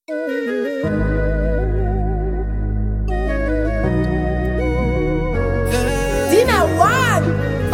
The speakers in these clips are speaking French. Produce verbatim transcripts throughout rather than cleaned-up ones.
Dina One.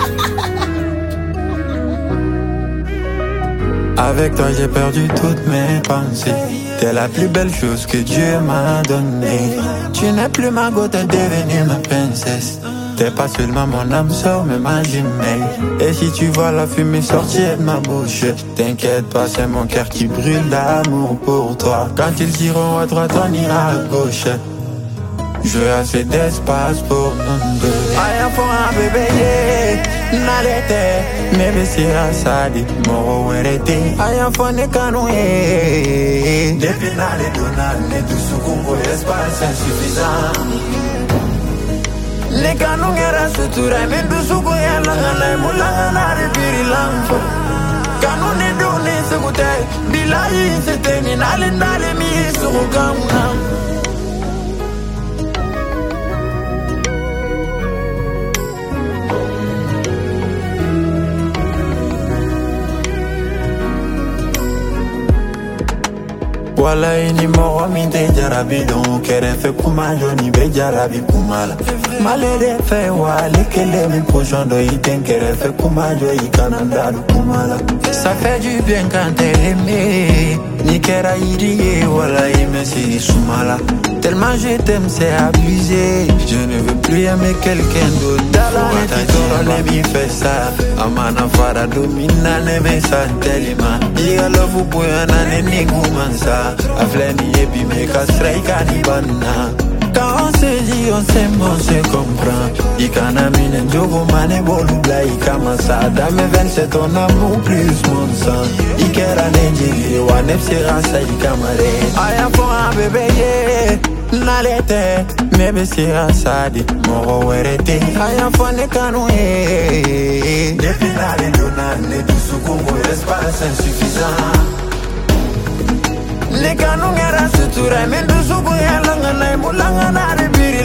Avec toi j'ai perdu toutes mes pensées. T'es la plus belle chose que Dieu m'a donnée. Tu n'es plus ma go, t'es devenue ma princesse. T'es pas seulement mon âme sœur, mais ma jumelle. Et si tu vois la fumée sortir de ma bouche, t'inquiète pas, c'est mon cœur qui brûle d'amour pour toi. Quand ils iront à droite, on ira à gauche. Je veux assez d'espace pour nous deux. Aya for un bébé, yeah. Nalete, maybe sira sadi, moro werete. Aya for ne kanu, yeah. Depuis nale donane, tout sukumbo, l'espace insuffisant. Le kanu ngera sutura, men du suku ya langana, mulanga na repiri lamfo. Kanu ne done sekute, bilayi se teni, nale nale mi suku kamuna. Wala ini moro minte jarabi don kere fe kuma joni be jarabi kumala malere fe wale kele mi pojondo iten kere fe kuma jo ikananda kumala. Ça fait du bien quand t'es aimé ni kera irie wala ime si sumala. Tellement je t'aime c'est abusé. Je ne veux plus aimer quelqu'un d'autre. Dala ta toro ne mi fait ça. Amana fara domina ne me santelima. Iga lofu boyana ne ni gumansa. Afleni ebi me kastrai kanibana. Quand on se dit on s'aime on se comprend. Ikana mine jogo mane bolubla ikamasa. Dans mes veines c'est ton amour plus mon sang. Ikera nenjiri wanep sera sa ikamare. Aya for un bébé yeah. Nalete, maybe sira sadi, moro werete. Aya for ne kanu yeah. Depuis nale donane, tout sukumbo, l'espace insuffisant. Le kanu ngera sutura, men du suku ya langana, mulanga na repiri